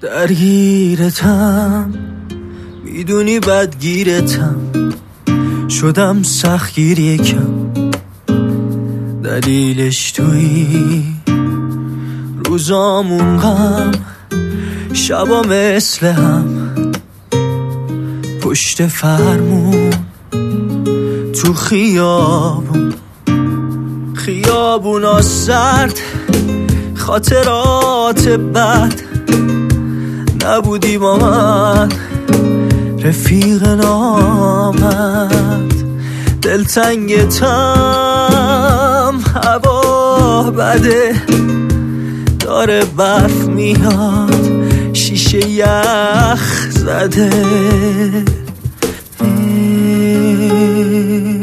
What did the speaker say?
درگیرتم، میدونی بدگیرتم، شدم سختگیر یکم، دلیلش تویی، روزامون غم، شبا مثل هم، پشت فرمون، تو خیابونا سرد، خاطرات بد، نبودی با من رفیق نامد، دلتنگتم، هوا بده، داره برف میاد، شیشه یخ زده.